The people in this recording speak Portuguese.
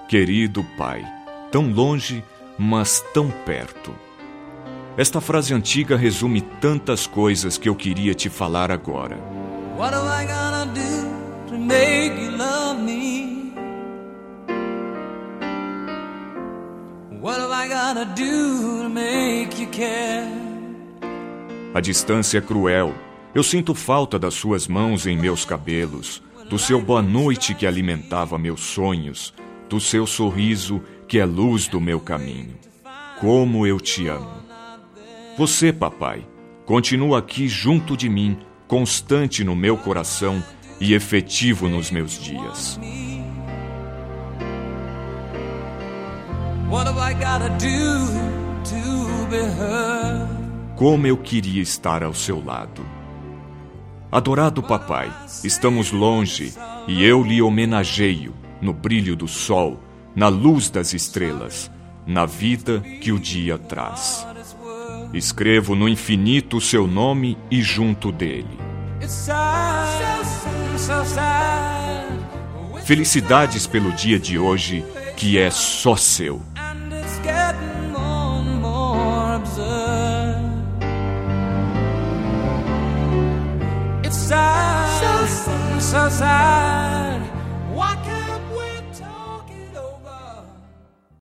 querido Pai, tão longe, mas tão perto. Esta frase antiga resume tantas coisas que eu queria te falar agora. What am I gonna do to make you love me? What am I gonna do to make you care? A distância é cruel. Eu sinto falta das suas mãos em meus cabelos, do seu boa noite que alimentava meus sonhos, do seu sorriso que é luz do meu caminho. Como eu te amo. Você, papai, continua aqui junto de mim, constante no meu coração e efetivo nos meus dias. What have I gotta do to be heard? Como eu queria estar ao seu lado. Adorado papai, estamos longe e eu lhe homenageio no brilho do sol, na luz das estrelas, na vida que o dia traz. Escrevo no infinito o seu nome e junto dele. Felicidades pelo dia de hoje, que é só seu. So sad.